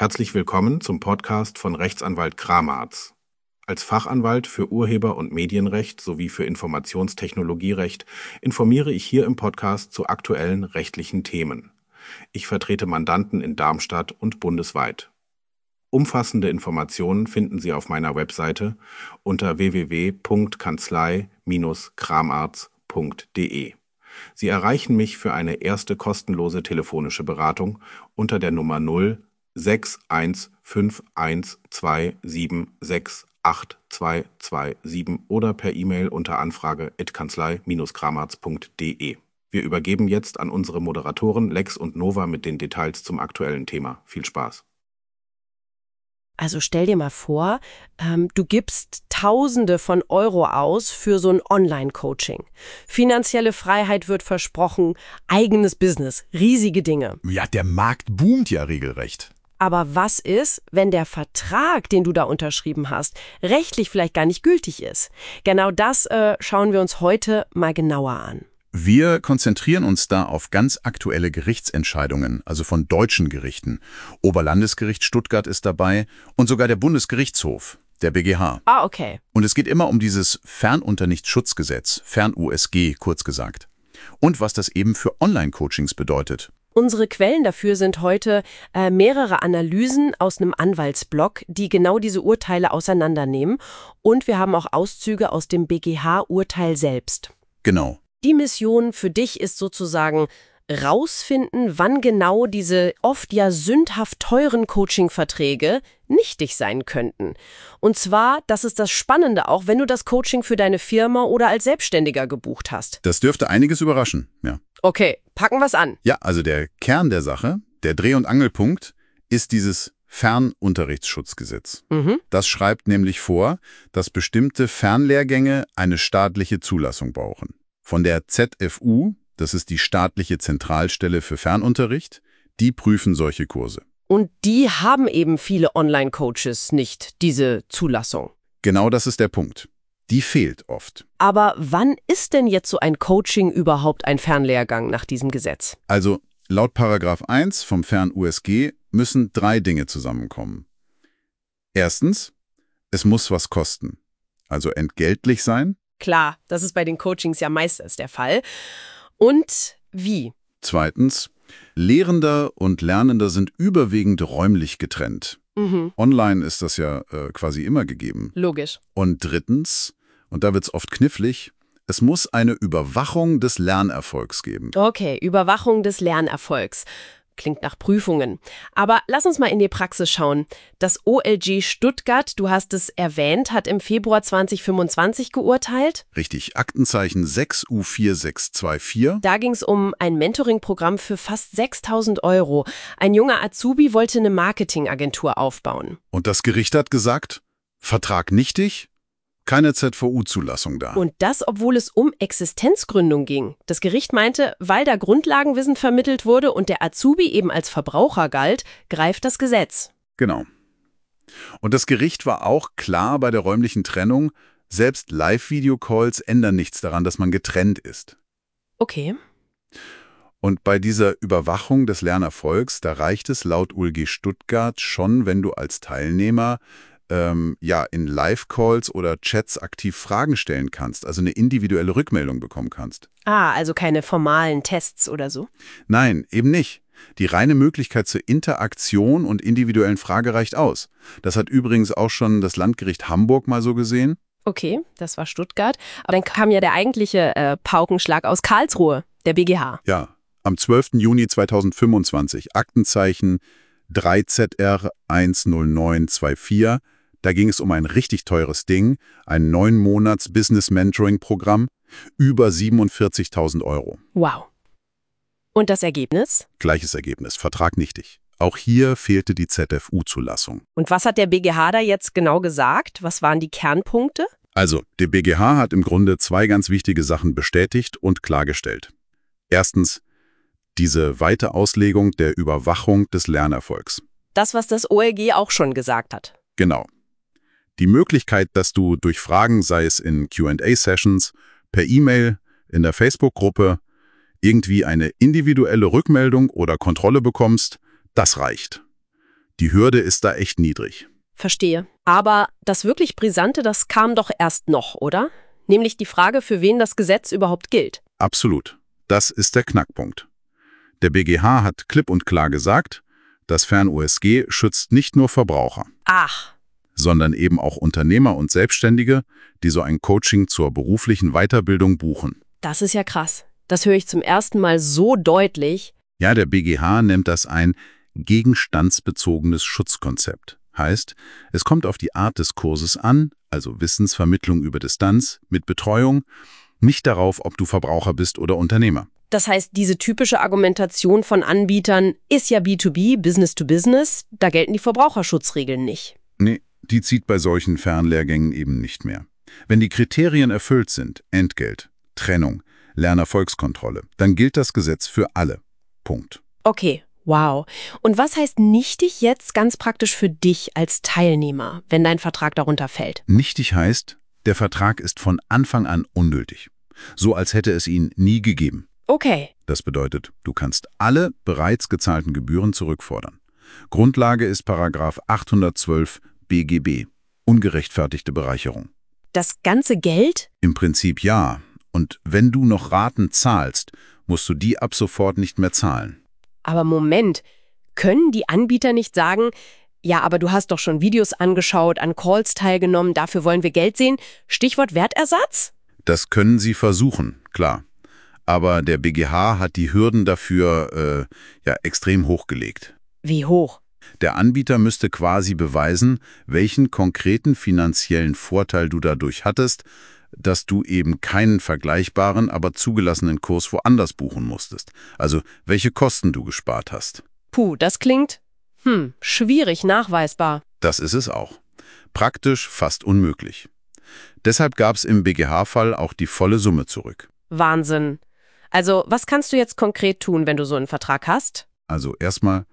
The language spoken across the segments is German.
Herzlich willkommen zum Podcast von Rechtsanwalt Kramarz. Als Fachanwalt für Urheber- und Medienrecht sowie für Informationstechnologierecht informiere ich hier im Podcast zu aktuellen rechtlichen Themen. Ich vertrete Mandanten in Darmstadt und bundesweit. Umfassende Informationen finden Sie auf meiner Webseite unter www.kanzlei-kramarz.de. Sie erreichen mich für eine erste kostenlose telefonische Beratung unter der Nummer 06151276827 oder per E-Mail unter anfrage@kanzlei-kramarz.de. Wir übergeben jetzt an unsere Moderatoren Lex und Nova mit den Details zum aktuellen Thema. Viel Spaß. Also stell dir mal vor, du gibst Tausende von Euro aus für so ein Online-Coaching. Finanzielle Freiheit wird versprochen, eigenes Business, riesige Dinge. Ja, der Markt boomt ja regelrecht. Aber was ist, wenn der Vertrag, den du da unterschrieben hast, rechtlich vielleicht gar nicht gültig ist? Genau das schauen wir uns heute mal genauer an. Wir konzentrieren uns da auf ganz aktuelle Gerichtsentscheidungen, also von deutschen Gerichten. Oberlandesgericht Stuttgart ist dabei und sogar der Bundesgerichtshof, der BGH. Ah, okay. Und es geht immer um dieses Fernunternehmensschutzgesetz, Fern-USG kurz gesagt. Und was das eben für Online-Coachings bedeutet. Unsere Quellen dafür sind heute mehrere Analysen aus einem Anwaltsblog, die genau diese Urteile auseinandernehmen. Und wir haben auch Auszüge aus dem BGH-Urteil selbst. Genau. Die Mission für dich ist sozusagen rausfinden, wann genau diese oft ja sündhaft teuren Coaching-Verträge nichtig sein könnten. Und zwar, das ist das Spannende auch, wenn du das Coaching für deine Firma oder als Selbstständiger gebucht hast. Das dürfte einiges überraschen, ja. Okay, packen wir's an. Ja, also der Kern der Sache, der Dreh- und Angelpunkt, ist dieses Fernunterrichtsschutzgesetz. Das schreibt nämlich vor, dass bestimmte Fernlehrgänge eine staatliche Zulassung brauchen. Von der ZFU, das ist die staatliche Zentralstelle für Fernunterricht, die prüfen solche Kurse. Und die haben eben viele Online-Coaches nicht, diese Zulassung. Genau das ist der Punkt. Die fehlt oft. Aber wann ist denn jetzt so ein Coaching überhaupt ein Fernlehrgang nach diesem Gesetz? Also laut Paragraph 1 vom Fern-USG müssen 3 Dinge zusammenkommen. Erstens, es muss was kosten, also entgeltlich sein. Klar, das ist bei den Coachings ja meistens der Fall. Und wie? Zweitens, Lehrender und Lernender sind überwiegend räumlich getrennt. Online ist das ja quasi immer gegeben. Logisch. Und drittens, und da wird es oft knifflig, es muss eine Überwachung des Lernerfolgs geben. Okay, Überwachung des Lernerfolgs. Klingt nach Prüfungen. Aber lass uns mal in die Praxis schauen. Das OLG Stuttgart, du hast es erwähnt, hat im Februar 2025 geurteilt. Richtig, Aktenzeichen 6U4624. Da ging es um ein Mentoring-Programm für fast 6.000 Euro. Ein junger Azubi wollte eine Marketingagentur aufbauen. Und das Gericht hat gesagt, Vertrag nichtig, keine ZVU-Zulassung da. Und das, obwohl es um Existenzgründung ging. Das Gericht meinte, weil da Grundlagenwissen vermittelt wurde und der Azubi eben als Verbraucher galt, greift das Gesetz. Genau. Und das Gericht war auch klar bei der räumlichen Trennung, selbst Live-Video-Calls ändern nichts daran, dass man getrennt ist. Okay. Und bei dieser Überwachung des Lernerfolgs, da reicht es laut OLG Stuttgart schon, wenn du als Teilnehmer in Live-Calls oder Chats aktiv Fragen stellen kannst, also eine individuelle Rückmeldung bekommen kannst. Ah, also keine formalen Tests oder so? Nein, eben nicht. Die reine Möglichkeit zur Interaktion und individuellen Frage reicht aus. Das hat übrigens auch schon das Landgericht Hamburg mal so gesehen. Okay, das war Stuttgart. Aber dann kam ja der eigentliche Paukenschlag aus Karlsruhe, der BGH. Ja, am 12. Juni 2025, Aktenzeichen 3ZR 10924. Da ging es um ein richtig teures Ding, ein 9-Monats-Business-Mentoring-Programm, über 47.000 Euro. Wow. Und das Ergebnis? Gleiches Ergebnis, Vertrag nichtig. Auch hier fehlte die ZFU-Zulassung. Und was hat der BGH da jetzt genau gesagt? Was waren die Kernpunkte? Also, der BGH hat im Grunde 2 ganz wichtige Sachen bestätigt und klargestellt. Erstens, diese weite Auslegung der Überwachung des Lernerfolgs. Das, was das OLG auch schon gesagt hat. Genau. Die Möglichkeit, dass du durch Fragen, sei es in Q&A-Sessions, per E-Mail, in der Facebook-Gruppe, irgendwie eine individuelle Rückmeldung oder Kontrolle bekommst, das reicht. Die Hürde ist da echt niedrig. Verstehe. Aber das wirklich Brisante, das kam doch erst noch, oder? Nämlich die Frage, für wen das Gesetz überhaupt gilt. Absolut. Das ist der Knackpunkt. Der BGH hat klipp und klar gesagt, das Fern-USG schützt nicht nur Verbraucher, Ach, sondern eben auch Unternehmer und Selbstständige, die so ein Coaching zur beruflichen Weiterbildung buchen. das ist ja krass. Das höre ich zum ersten Mal so deutlich. Ja, der BGH nennt das ein gegenstandsbezogenes Schutzkonzept. Heißt, es kommt auf die Art des Kurses an, also Wissensvermittlung über Distanz mit Betreuung, nicht darauf, ob du Verbraucher bist oder Unternehmer. Das heißt, diese typische Argumentation von Anbietern ist ja B2B, Business to Business, da gelten die Verbraucherschutzregeln nicht. Nee, die zieht bei solchen Fernlehrgängen eben nicht mehr. Wenn die Kriterien erfüllt sind, Entgelt, Trennung, Lernerfolgskontrolle, dann gilt das Gesetz für alle. Punkt. Okay, wow. Und was heißt nichtig jetzt ganz praktisch für dich als Teilnehmer, wenn dein Vertrag darunter fällt? Nichtig heißt, der Vertrag ist von Anfang an ungültig. So als hätte es ihn nie gegeben. Okay. Das bedeutet, du kannst alle bereits gezahlten Gebühren zurückfordern. Grundlage ist § 812 BGB, ungerechtfertigte Bereicherung. Das ganze Geld? Im Prinzip ja. Und wenn du noch Raten zahlst, musst du die ab sofort nicht mehr zahlen. Aber Moment, können die Anbieter nicht sagen, ja, aber du hast doch schon Videos angeschaut, an Calls teilgenommen, dafür wollen wir Geld sehen? Stichwort Wertersatz? Das können sie versuchen, klar. Aber der BGH hat die Hürden dafür extrem hochgelegt. Wie hoch? Der Anbieter müsste quasi beweisen, welchen konkreten finanziellen Vorteil du dadurch hattest, dass du eben keinen vergleichbaren, aber zugelassenen Kurs woanders buchen musstest. Also welche Kosten du gespart hast. Puh, das klingt, schwierig nachweisbar. Das ist es auch. Praktisch fast unmöglich. Deshalb gab es im BGH-Fall auch die volle Summe zurück. Wahnsinn. Also, was kannst du jetzt konkret tun, wenn du so einen Vertrag hast? Also erstmal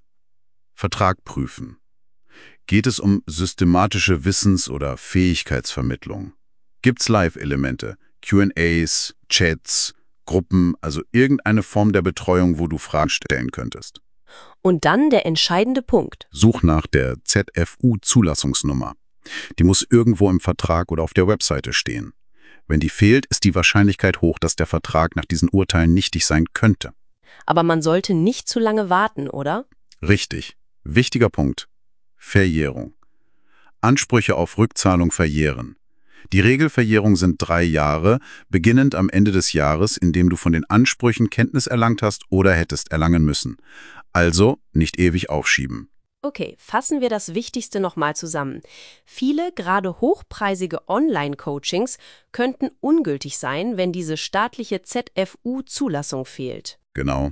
Vertrag prüfen. Geht es um systematische Wissens- oder Fähigkeitsvermittlung? Gibt's Live-Elemente, Q&As, Chats, Gruppen, also irgendeine Form der Betreuung, wo du Fragen stellen könntest? Und dann der entscheidende Punkt. Such nach der ZFU-Zulassungsnummer. Die muss irgendwo im Vertrag oder auf der Webseite stehen. Wenn die fehlt, ist die Wahrscheinlichkeit hoch, dass der Vertrag nach diesen Urteilen nichtig sein könnte. Aber man sollte nicht zu lange warten, oder? Richtig. Wichtiger Punkt. Verjährung. Ansprüche auf Rückzahlung verjähren. Die Regelverjährung sind 3 Jahre, beginnend am Ende des Jahres, in dem du von den Ansprüchen Kenntnis erlangt hast oder hättest erlangen müssen. Also nicht ewig aufschieben. Okay, fassen wir das Wichtigste nochmal zusammen. Viele, gerade hochpreisige Online-Coachings könnten ungültig sein, wenn diese staatliche ZFU-Zulassung fehlt. Genau.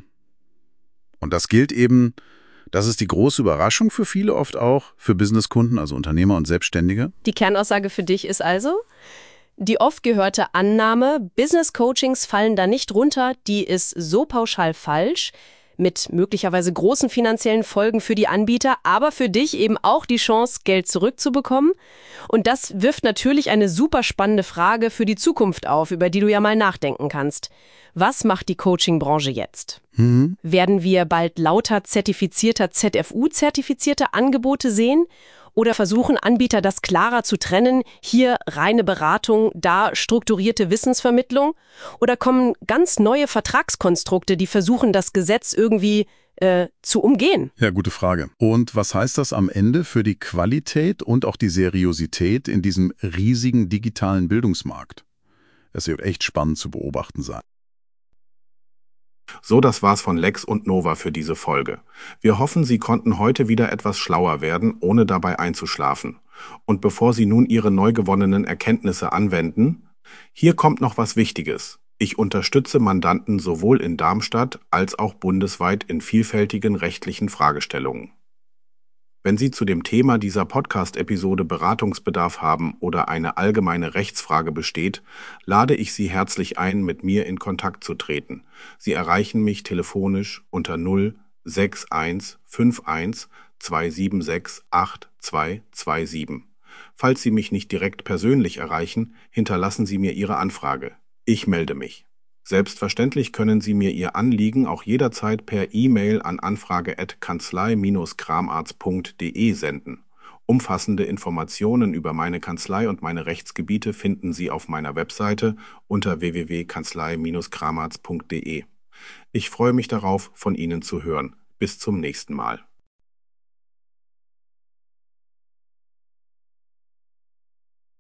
Und das gilt eben, das ist die große Überraschung für viele oft auch, für Businesskunden, also Unternehmer und Selbstständige. Die Kernaussage für dich ist also, die oft gehörte Annahme, Business-Coachings fallen da nicht runter, die ist so pauschal falsch, mit möglicherweise großen finanziellen Folgen für die Anbieter, aber für dich eben auch die Chance, Geld zurückzubekommen. Und das wirft natürlich eine super spannende Frage für die Zukunft auf, über die du ja mal nachdenken kannst. Was macht die Coaching-Branche jetzt? Werden wir bald lauter ZFU-zertifizierte Angebote sehen? Oder versuchen Anbieter das klarer zu trennen, hier reine Beratung, da strukturierte Wissensvermittlung? Oder kommen ganz neue Vertragskonstrukte, die versuchen, das Gesetz irgendwie zu umgehen? Ja, gute Frage. Und was heißt das am Ende für die Qualität und auch die Seriosität in diesem riesigen digitalen Bildungsmarkt? Es wird echt spannend zu beobachten sein. So, das war's von Lex und Nova für diese Folge. Wir hoffen, Sie konnten heute wieder etwas schlauer werden, ohne dabei einzuschlafen. Und bevor Sie nun Ihre neu gewonnenen Erkenntnisse anwenden, hier kommt noch was Wichtiges. Ich unterstütze Mandanten sowohl in Darmstadt als auch bundesweit in vielfältigen rechtlichen Fragestellungen. Wenn Sie zu dem Thema dieser Podcast-Episode Beratungsbedarf haben oder eine allgemeine Rechtsfrage besteht, lade ich Sie herzlich ein, mit mir in Kontakt zu treten. Sie erreichen mich telefonisch unter 06151 276 8227. Falls Sie mich nicht direkt persönlich erreichen, hinterlassen Sie mir Ihre Anfrage. Ich melde mich. Selbstverständlich können Sie mir Ihr Anliegen auch jederzeit per E-Mail an anfrage@kanzlei-kramarz.de senden. Umfassende Informationen über meine Kanzlei und meine Rechtsgebiete finden Sie auf meiner Webseite unter www.kanzlei-kramarz.de. Ich freue mich darauf, von Ihnen zu hören. Bis zum nächsten Mal.